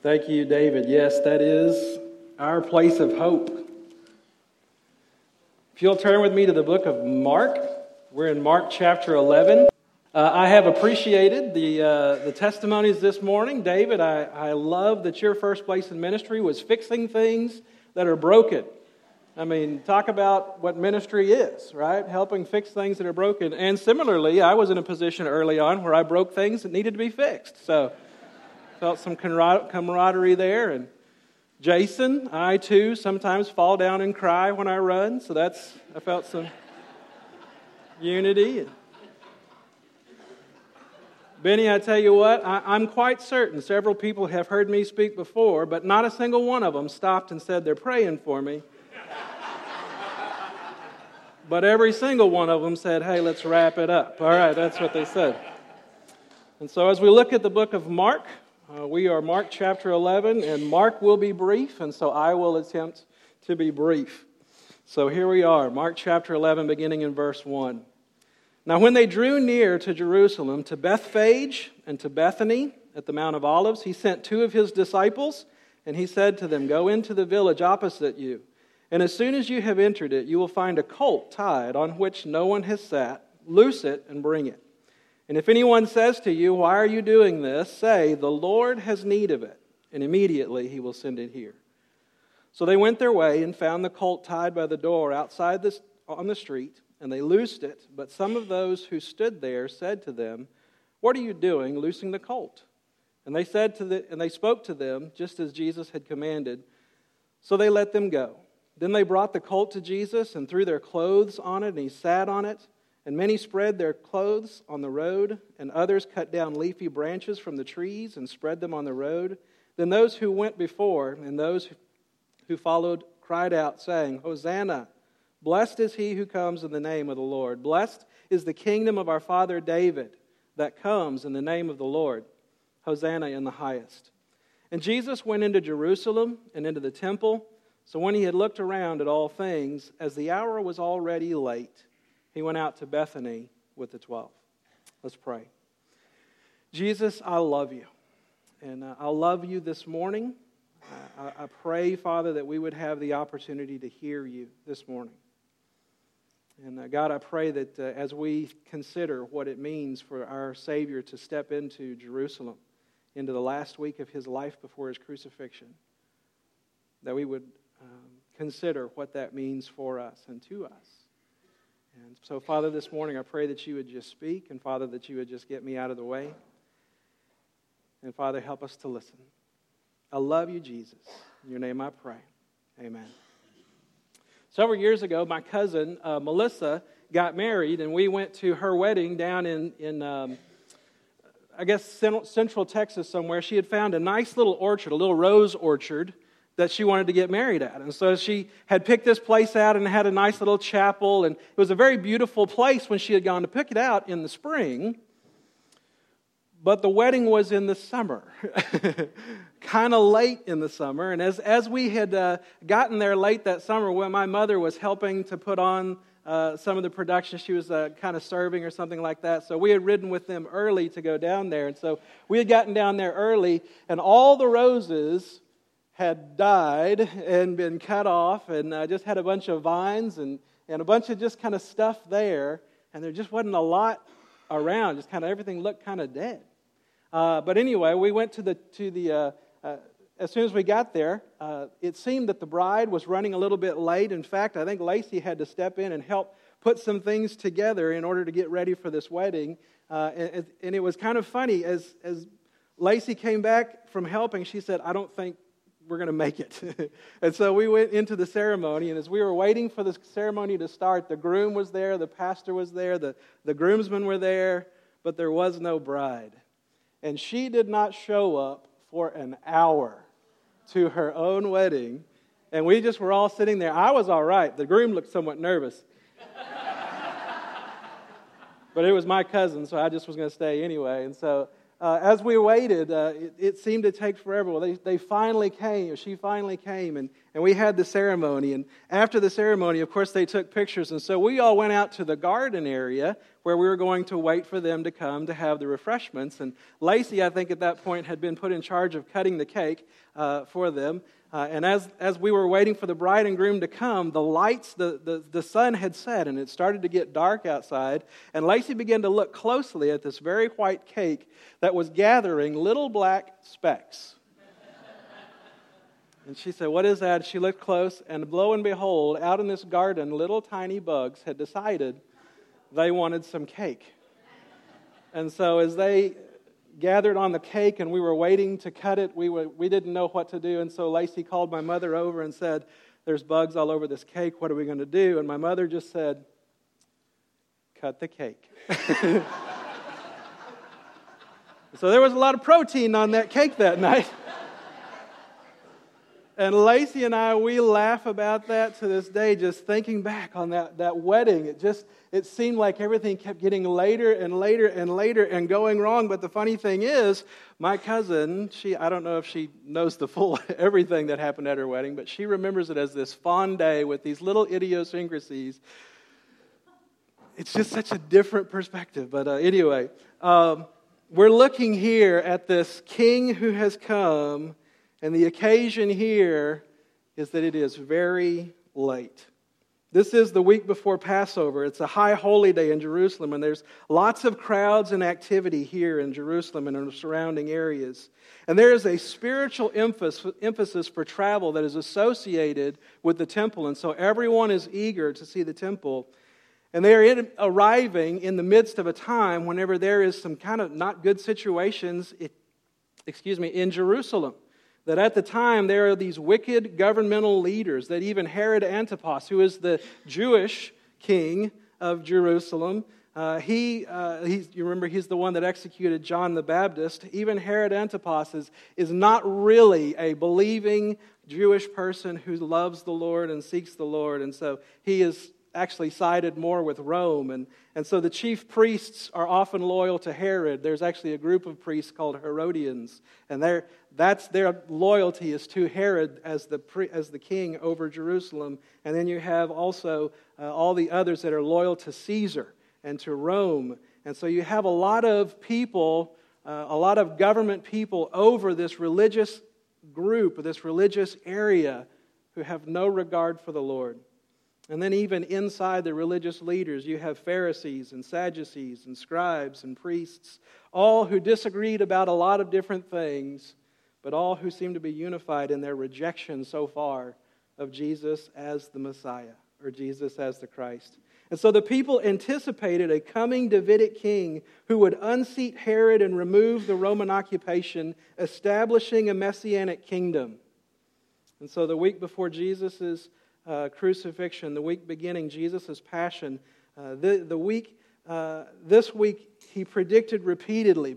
Thank you, David. Yes, that is our place of hope. If you'll turn with me to the book of Mark, we're in Mark chapter 11. I have appreciated the testimonies this morning. David, I love that your first place in ministry was fixing things that are broken. I mean, talk about what ministry is, right? Helping fix things that are broken. And similarly, I was in a position early on where I broke things that needed to be fixed. So felt some camaraderie there. And Jason, I too sometimes fall down and cry when I run. So I felt some unity. Benny, I tell you what, I'm quite certain several people have heard me speak before, but not a single one of them stopped and said they're praying for me. But every single one of them said, hey, let's wrap it up. All right, that's what they said. And so as we look at the book of Mark, we are Mark chapter 11, and Mark will be brief, and so I will attempt to be brief. So here we are, Mark chapter 11, beginning in verse 1. Now when they drew near to Jerusalem, to Bethphage and to Bethany at the Mount of Olives, he sent two of his disciples, and he said to them, go into the village opposite you, and as soon as you have entered it, you will find a colt tied on which no one has sat. Loose it and bring it. And if anyone says to you, why are you doing this? Say, the Lord has need of it, and immediately he will send it here. So they went their way and found the colt tied by the door outside on the street, and they loosed it. But some of those who stood there said to them, what are you doing loosing the colt? And they spoke to them just as Jesus had commanded. So they let them go. Then they brought the colt to Jesus and threw their clothes on it, and he sat on it. And many spread their clothes on the road, and others cut down leafy branches from the trees and spread them on the road. Then those who went before and those who followed cried out, saying, Hosanna! Blessed is he who comes in the name of the Lord. Blessed is the kingdom of our father David that comes in the name of the Lord. Hosanna in the highest. And Jesus went into Jerusalem and into the temple. So when he had looked around at all things, as the hour was already late, he went out to Bethany with the 12. Let's pray. Jesus, I love you. And I love you this morning. I pray, Father, that we would have the opportunity to hear you this morning. And God, I pray that as we consider what it means for our Savior to step into Jerusalem, into the last week of his life before his crucifixion, that we would consider what that means for us and to us. And so, Father, this morning I pray that you would just speak, and Father, that you would just get me out of the way. And Father, help us to listen. I love you, Jesus. In your name I pray. Amen. Several years ago, my cousin, Melissa, got married, and we went to her wedding down in Central Texas somewhere. She had found a nice little orchard, a little rose orchard, that she wanted to get married at. And so she had picked this place out and had a nice little chapel, and it was a very beautiful place when she had gone to pick it out in the spring. But the wedding was in the summer, kind of late in the summer. And as we had gotten there late that summer, when my mother was helping to put on some of the production, she was kind of serving or something like that. So we had ridden with them early to go down there. And so we had gotten down there early, and all the roses had died and been cut off, and just had a bunch of vines and a bunch of just kind of stuff there, and there just wasn't a lot around. Just kind of everything looked kind of dead. But anyway, we went to the as soon as we got there, it seemed that the bride was running a little bit late. In fact, I think Lacey had to step in and help put some things together in order to get ready for this wedding. And it was kind of funny. As Lacey came back from helping, she said, I don't think we're going to make it. And so we went into the ceremony, and as we were waiting for the ceremony to start, the groom was there, the pastor was there, the groomsmen were there, but there was no bride. And she did not show up for an hour to her own wedding, and we just were all sitting there. I was all right. The groom looked somewhat nervous. But it was my cousin, so I just was going to stay anyway. And so as we waited, it seemed to take forever. Well, they finally came. She finally came, and we had the ceremony. And after the ceremony, of course, they took pictures. And so we all went out to the garden area where we were going to wait for them to come to have the refreshments. And Lacey, I think at that point, had been put in charge of cutting the cake for them. And as we were waiting for the bride and groom to come, the lights, the sun had set, and it started to get dark outside. And Lacey began to look closely at this very white cake that was gathering little black specks. And she said, "What is that?" She looked close, and lo and behold, out in this garden, little tiny bugs had decided they wanted some cake. And so as they gathered on the cake and we were waiting to cut it, we didn't know what to do. And so Lacey called my mother over and said, "There's bugs all over this cake. What are we going to do?" And my mother just said, "Cut the cake." So there was a lot of protein on that cake that night. And Lacey and I, we laugh about that to this day, just thinking back on that wedding. It seemed like everything kept getting later and later and later and going wrong. But the funny thing is, my cousin, I don't know if she knows the full everything that happened at her wedding, but she remembers it as this fond day with these little idiosyncrasies. It's just such a different perspective. But anyway, we're looking here at this king who has come. And the occasion here is that it is very late. This is the week before Passover. It's a high holy day in Jerusalem, and there's lots of crowds and activity here in Jerusalem and in the surrounding areas. And there is a spiritual emphasis for travel that is associated with the temple, and so everyone is eager to see the temple. And they are arriving in the midst of a time whenever there is some kind of not good situations, in Jerusalem. That at the time there are these wicked governmental leaders, that even Herod Antipas, who is the Jewish king of Jerusalem, you remember he's the one that executed John the Baptist. Even Herod Antipas is not really a believing Jewish person who loves the Lord and seeks the Lord. And so he is actually sided more with Rome. And so the chief priests are often loyal to Herod. There's actually a group of priests called Herodians. And their loyalty is to Herod as the king over Jerusalem. And then you have also all the others that are loyal to Caesar and to Rome. And so you have a lot of people, a lot of government people over this religious group, this religious area, who have no regard for the Lord. And then even inside the religious leaders, you have Pharisees and Sadducees and scribes and priests, all who disagreed about a lot of different things, but all who seem to be unified in their rejection so far of Jesus as the Messiah, or Jesus as the Christ. And so the people anticipated a coming Davidic king who would unseat Herod and remove the Roman occupation, establishing a messianic kingdom. And so the week before Jesus' crucifixion, the week beginning Jesus' passion, this week he predicted repeatedly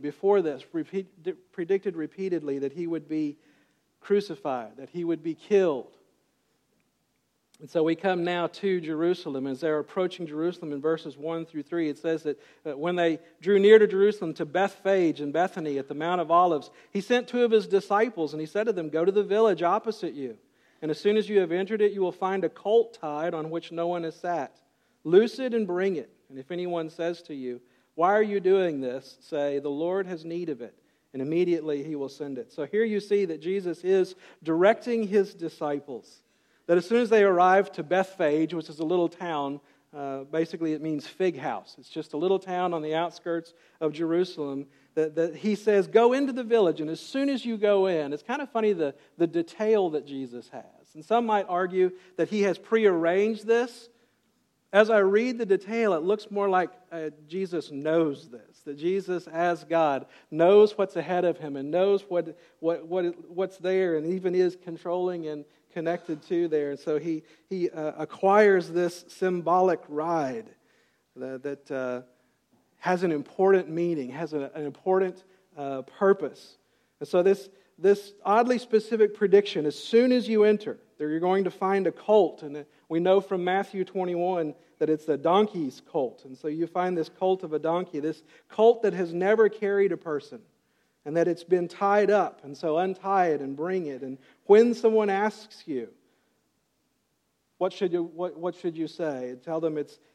that he would be crucified, that he would be killed. And so we come now to Jerusalem. As they're approaching Jerusalem in verses 1 through 3, it says that when they drew near to Jerusalem, to Bethphage and Bethany at the Mount of Olives, he sent 2 of his disciples, and he said to them, "Go to the village opposite you. And as soon as you have entered it, you will find a colt tied on which no one has sat. Loose it and bring it. And if anyone says to you, 'Why are you doing this?' say, 'The Lord has need of it.' And immediately he will send it." So here you see that Jesus is directing his disciples. That as soon as they arrive to Bethphage, which is a little town, basically it means fig house. It's just a little town on the outskirts of Jerusalem. That he says, go into the village, and as soon as you go in, it's kind of funny the detail that Jesus has. And some might argue that he has prearranged this. As I read the detail, it looks more like Jesus knows this. That Jesus, as God, knows what's ahead of him and knows what's there and even is controlling and connected to there. And so he acquires this symbolic ride that has an important meaning, has an important purpose. And so this oddly specific prediction, as soon as you enter, there you're going to find a colt. And we know from Matthew 21 that it's a donkey's colt. And so you find this colt of a donkey, this colt that has never carried a person, and that it's been tied up. And so untie it and bring it. And when someone asks you, what should you say? Tell them it's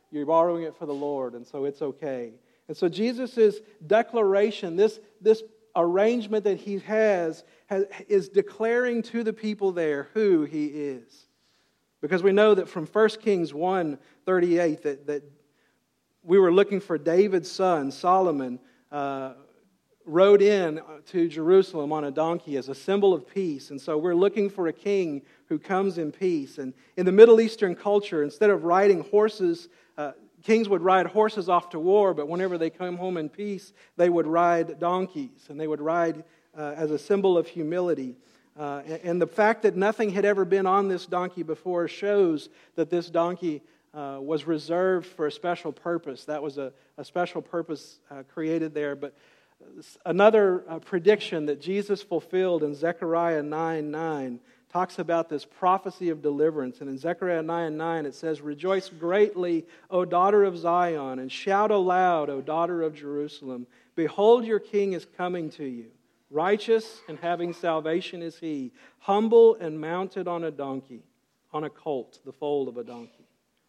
you're borrowing it for the Lord, and so it's okay. And so Jesus' declaration, this arrangement that he has is declaring to the people there who he is. Because we know that from 1 Kings 1:38 that we were looking for David's son, Solomon, rode in to Jerusalem on a donkey as a symbol of peace. And so we're looking for a king who comes in peace. And in the Middle Eastern culture, instead of riding horses, kings would ride horses off to war, but whenever they come home in peace, they would ride donkeys. And they would ride as a symbol of humility. And the fact that nothing had ever been on this donkey before shows that this donkey was reserved for a special purpose. That was a special purpose created there. But another prediction that Jesus fulfilled in Zechariah 9:9 talks about this prophecy of deliverance. And in Zechariah 9:9 it says, "Rejoice greatly, O daughter of Zion, and shout aloud, O daughter of Jerusalem. Behold, your king is coming to you. Righteous and having salvation is he, humble and mounted on a donkey, on a colt, the foal of a donkey."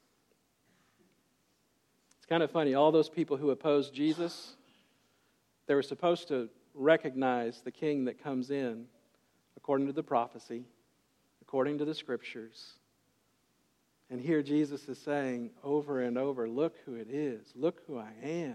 It's kind of funny, all those people who opposed Jesus, they were supposed to recognize the king that comes in according to the prophecy, according to the scriptures. And here Jesus is saying over and over, look who it is, look who I am.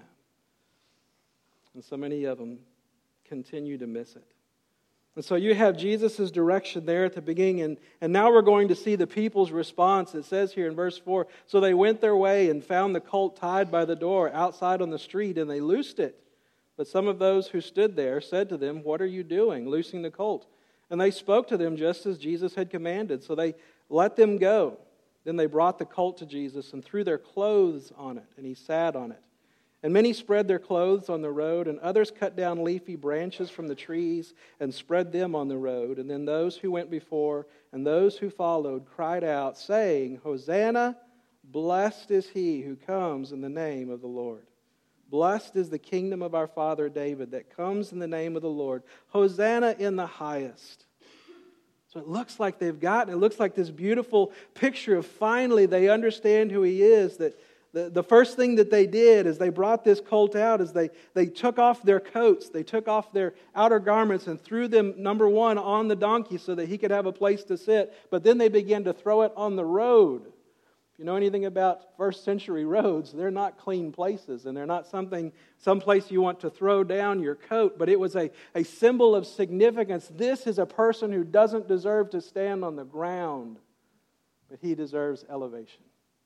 And so many of them continue to miss it. And so you have Jesus' direction there at the beginning, and now we're going to see the people's response. It says here in verse 4, "So they went their way and found the colt tied by the door outside on the street, and they loosed it. But some of those who stood there said to them, 'What are you doing, loosing the colt?' And they spoke to them just as Jesus had commanded. So they let them go. Then they brought the colt to Jesus and threw their clothes on it, and he sat on it. And many spread their clothes on the road, and others cut down leafy branches from the trees and spread them on the road. And then those who went before and those who followed cried out, saying, 'Hosanna, blessed is he who comes in the name of the Lord. Blessed is the kingdom of our father David that comes in the name of the Lord. Hosanna in the highest.'" So it looks like they've gotten, it looks like this beautiful picture of finally they understand who he is. That the first thing that they did is they brought this colt out, is they took off their coats, they took off their outer garments and threw them, number one, on the donkey so that he could have a place to sit. But then they began to throw it on the road. If you know anything about first century roads, they're not clean places, and they're not someplace you want to throw down your coat, but it was a symbol of significance. This is a person who doesn't deserve to stand on the ground, but he deserves elevation.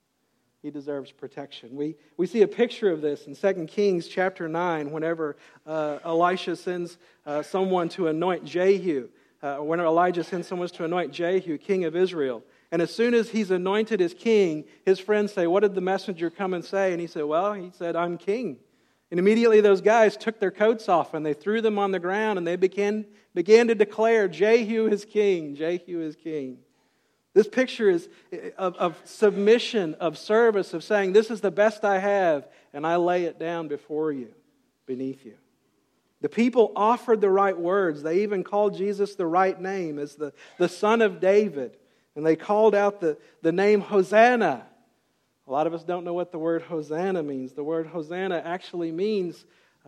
He deserves protection. We see a picture of this in 2 Kings chapter 9 whenever Elisha sends someone to anoint Jehu. When Elijah sends someone to anoint Jehu, king of Israel. And as soon as he's anointed as king, his friends say, "What did the messenger come and say?" And he said, "Well, he said, I'm king." And immediately those guys took their coats off and they threw them on the ground and they began to declare, "Jehu is king, Jehu is king." This picture is of submission, of service, of saying, "This is the best I have, and I lay it down before you, beneath you." The people offered the right words. They even called Jesus the right name as the Son of David. And they called out the name Hosanna. A lot of us don't know what the word Hosanna means. The word Hosanna actually means,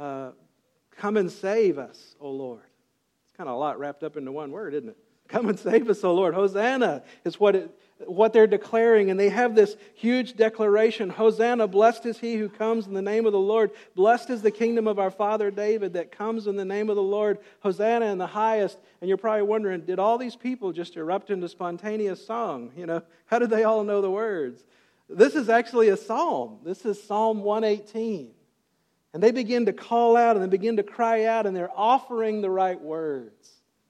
come and save us, O Lord. It's kind of a lot wrapped up into one word, isn't it? Come and save us, O Lord. Hosanna is what they're declaring. And they have this huge declaration. Hosanna, blessed is he who comes in the name of the Lord. Blessed is the kingdom of our father David that comes in the name of the Lord. Hosanna in the highest. And you're probably wondering, did all these people just erupt into spontaneous song? How did they all know the words? This is actually a psalm. This is Psalm 118. And they begin to call out and they begin to cry out and they're offering the right words.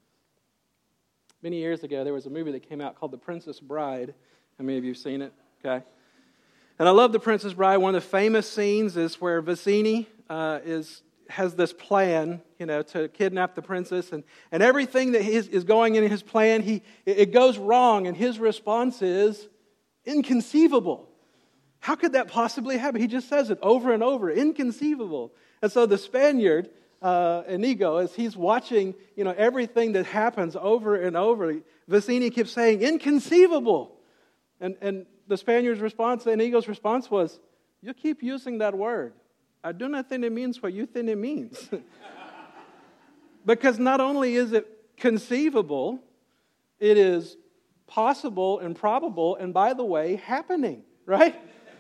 Many years ago, there was a movie that came out called The Princess Bride. How many of you have seen it? Okay. And I love The Princess Bride. One of the famous scenes is where Vizzini has this plan, to kidnap the princess. And everything that is going in his plan, it goes wrong. And his response is, inconceivable. How could that possibly happen? He just says it over and over, inconceivable. And so the Spaniard, Inigo, as he's watching, everything that happens over and over, Vizzini keeps saying, inconceivable. And the Spaniard's response, Inigo's response was, You keep using that word. I do not think it means what you think it means. Because not only is it conceivable, it is possible and probable, and by the way, happening, right?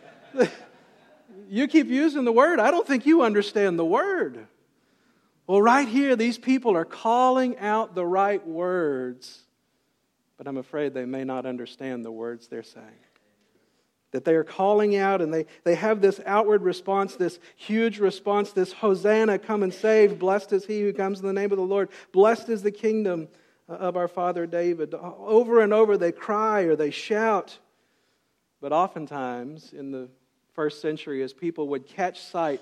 You keep using the word. I don't think you understand the word. Well, right here, these people are calling out the right words, but I'm afraid they may not understand the words they're saying. That they are calling out, and they have this outward response, this huge response, this Hosanna, come and save. Blessed is he who comes in the name of the Lord. Blessed is the kingdom of our father David. Over and over they cry or they shout. But oftentimes in the first century, as people would catch sight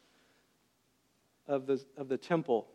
of the temple,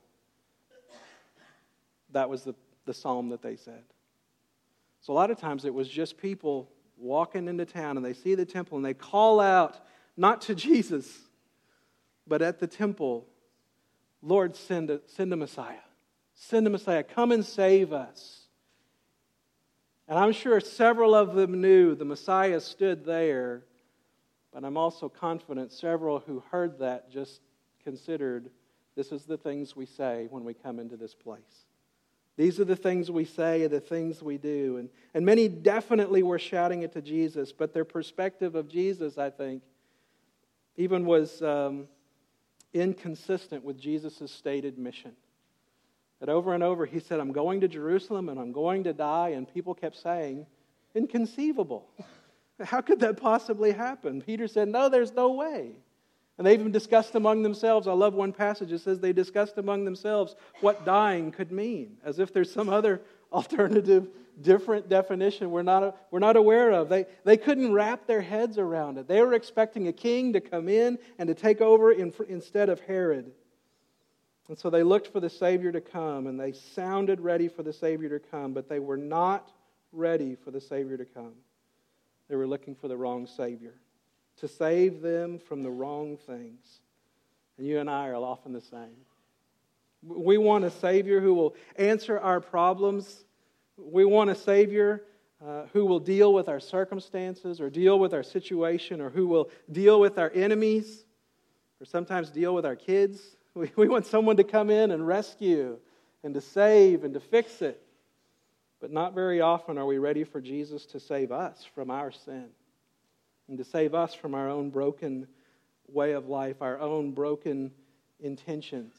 that was the psalm that they said. So a lot of times it was just people walking into town and they see the temple and they call out, not to Jesus, but at the temple, Lord, send a Messiah. Send a Messiah. Come and save us. And I'm sure several of them knew the Messiah stood there, but I'm also confident several who heard that just considered, this is the things we say when we come into this place. These are the things we say and the things we do. And many definitely were shouting it to Jesus, but their perspective of Jesus, I think, even was inconsistent with Jesus' stated mission. That over and over he said, I'm going to Jerusalem and I'm going to die, and people kept saying, inconceivable. How could that possibly happen? Peter said, no, there's no way. And they even discussed among themselves. I love one passage. It says they discussed among themselves what dying could mean, as if there's some other alternative, different definition we're not aware of. They couldn't wrap their heads around it. They were expecting a king to come in and to take over instead of Herod. And so they looked for the Savior to come, and they sounded ready for the Savior to come, but they were not ready for the Savior to come. They were looking for the wrong Savior, to save them from the wrong things. And you and I are often the same. We want a Savior who will answer our problems. We want a Savior who will deal with our circumstances or deal with our situation, or who will deal with our enemies, or sometimes deal with our kids. We want someone to come in and rescue and to save and to fix it. But not very often are we ready for Jesus to save us from our sin, and to save us from our own broken way of life, our own broken intentions.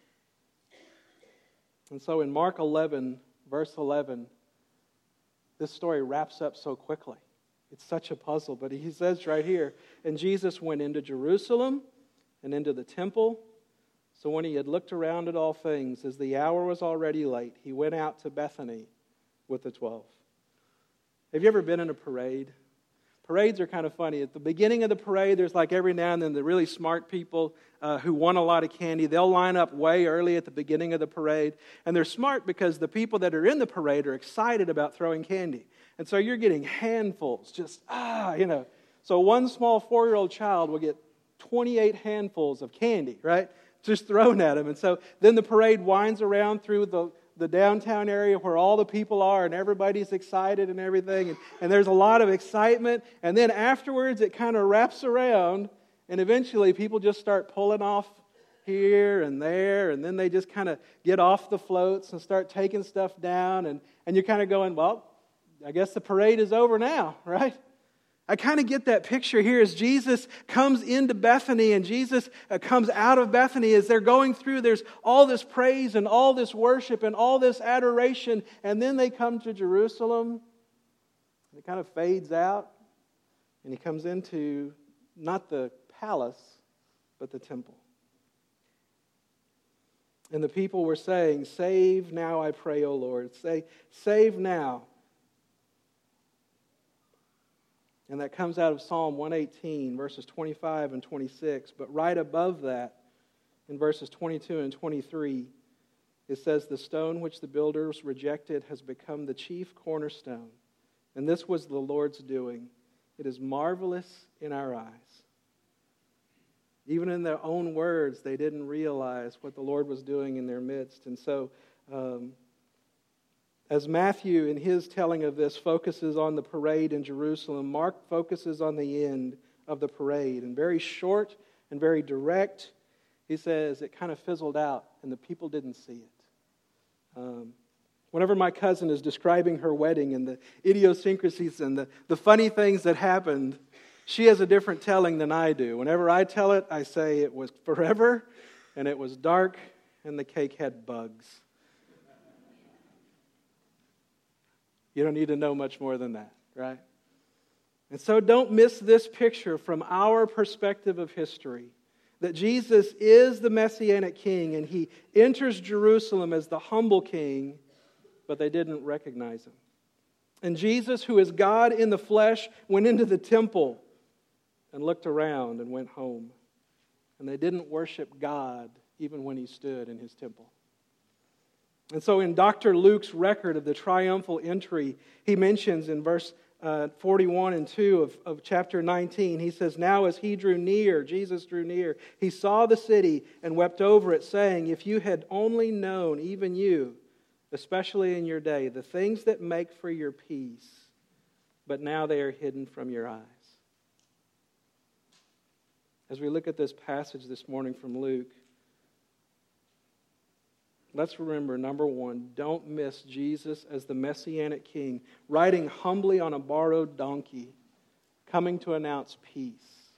And so in Mark 11, verse 11, this story wraps up so quickly. It's such a puzzle, but he says right here, and Jesus went into Jerusalem and into the temple. So when he had looked around at all things, as the hour was already late, he went out to Bethany with the 12. Have you ever been in a parade? Parades are kind of funny. At the beginning of the parade, there's like every now and then the really smart people who want a lot of candy. They'll line up way early at the beginning of the parade. And they're smart because the people that are in the parade are excited about throwing candy. And so you're getting handfuls, just, So one small 4-year-old child will get 28 handfuls of candy, right? Just thrown at him. And so then the parade winds around through the downtown area where all the people are, and everybody's excited and everything, and there's a lot of excitement. And then afterwards it kind of wraps around, and eventually people just start pulling off here and there, and then they just kind of get off the floats and start taking stuff down, and you're kind of going, well, I guess the parade is over now, right? I kind of get that picture here as Jesus comes into Bethany and Jesus comes out of Bethany. As they're going through, there's all this praise and all this worship and all this adoration. And then they come to Jerusalem. It kind of fades out. And he comes into not the palace, but the temple. And the people were saying, save now, I pray, O Lord. Save now. And that comes out of Psalm 118, verses 25 and 26. But right above that, in verses 22 and 23, it says, the stone which the builders rejected has become the chief cornerstone. And this was the Lord's doing. It is marvelous in our eyes. Even in their own words, they didn't realize what the Lord was doing in their midst. And so, as Matthew, in his telling of this, focuses on the parade in Jerusalem, Mark focuses on the end of the parade, and very short and very direct. He says it kind of fizzled out, and the people didn't see it. Whenever my cousin is describing her wedding and the idiosyncrasies and the funny things that happened, she has a different telling than I do. Whenever I tell it, I say it was forever, and it was dark, and the cake had bugs. You don't need to know much more than that, right? And so don't miss this picture from our perspective of history, that Jesus is the Messianic King, and He enters Jerusalem as the humble King, but they didn't recognize Him. And Jesus, who is God in the flesh, went into the temple and looked around and went home. And they didn't worship God even when He stood in His temple. And so in Dr. Luke's record of the triumphal entry, he mentions in verse 41 and 2 of chapter 19, he says, "Now as He drew near, Jesus drew near, He saw the city and wept over it, saying, 'If you had only known, even you, especially in your day, the things that make for your peace, but now they are hidden from your eyes.'" As we look at this passage this morning from Luke, let's remember, number one, don't miss Jesus as the Messianic King, riding humbly on a borrowed donkey, coming to announce peace.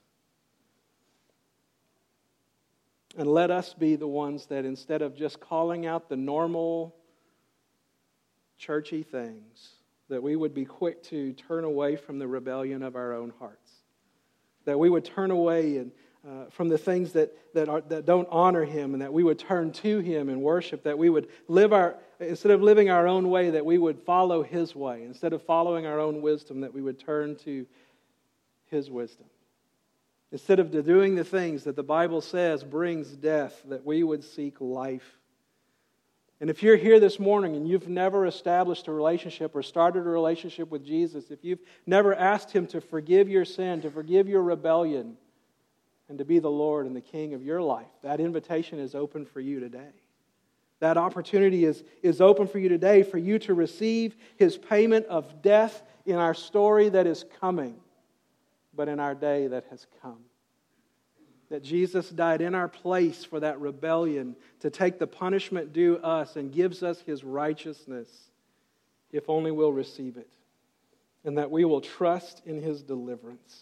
And let us be the ones that instead of just calling out the normal churchy things, that we would be quick to turn away from the rebellion of our own hearts. That we would turn away from the things that don't honor Him, and that we would turn to Him in worship, that we would instead of living our own way, that we would follow His way. Instead of following our own wisdom, that we would turn to His wisdom. Instead of doing the things that the Bible says brings death, that we would seek life. And if you're here this morning and you've never established a relationship or started a relationship with Jesus, if you've never asked Him to forgive your sin, to forgive your rebellion, and to be the Lord and the King of your life, that invitation is open for you today. That opportunity is open for you today, for you to receive His payment of death in our story that is coming, but in our day that has come. That Jesus died in our place for that rebellion, to take the punishment due us, and gives us His righteousness, if only we'll receive it. And that we will trust in His deliverance.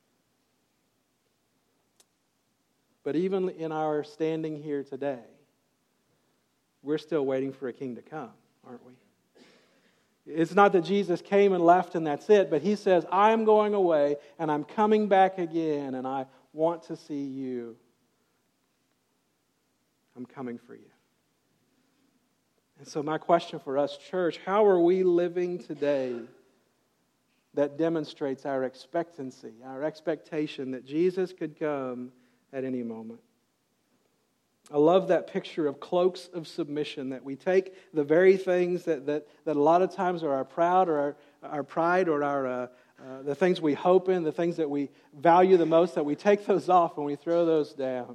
But even in our standing here today, we're still waiting for a King to come, aren't we? It's not that Jesus came and left and that's it, but He says, "I'm going away and I'm coming back again, and I want to see you. I'm coming for you." And so my question for us, church, how are we living today that demonstrates our expectancy, our expectation that Jesus could come at any moment? I love that picture of cloaks of submission, that we take the very things that a lot of times are our pride or the things we hope in, the things that we value the most, that we take those off and we throw those down.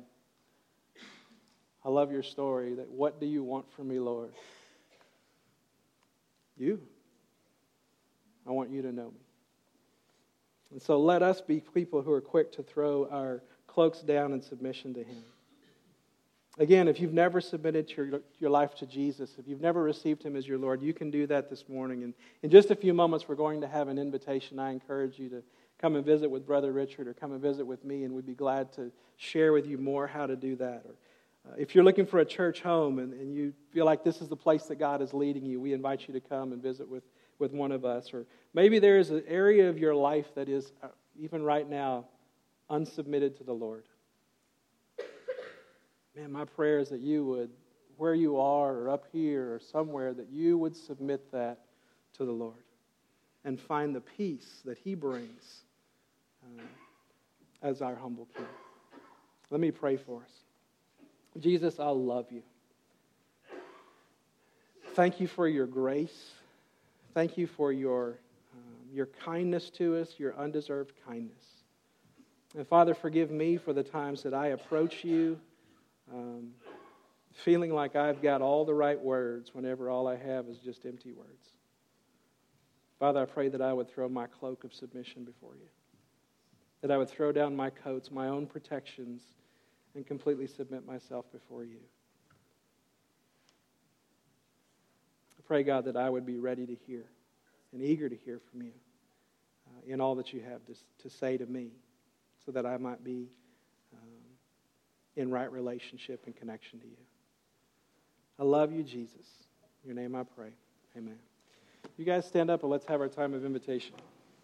I love your story, that what do you want from me, Lord? You. I want you to know me. And so let us be people who are quick to throw our cloaks down in submission to Him. Again, if you've never submitted your life to Jesus, if you've never received Him as your Lord, you can do that this morning. And in just a few moments, we're going to have an invitation. I encourage you to come and visit with Brother Richard or come and visit with me, and we'd be glad to share with you more how to do that. Or if you're looking for a church home and you feel like this is the place that God is leading you, we invite you to come and visit with one of us. Or maybe there is an area of your life that is, even right now, unsubmitted to the Lord. Man, my prayer is that you would, where you are or up here or somewhere, that you would submit that to the Lord and find the peace that He brings as our humble King. Let me pray for us. Jesus, I love you. Thank you for your grace. Thank you for your kindness to us, your undeserved kindness. And Father, forgive me for the times that I approach you feeling like I've got all the right words whenever all I have is just empty words. Father, I pray that I would throw my cloak of submission before you. that I would throw down my coats, my own protections, and completely submit myself before you. I pray, God, that I would be ready to hear and eager to hear from you in all that you have to say to me, so that I might be in right relationship and connection to you. I love you, Jesus. In your name I pray. Amen. You guys stand up and let's have our time of invitation.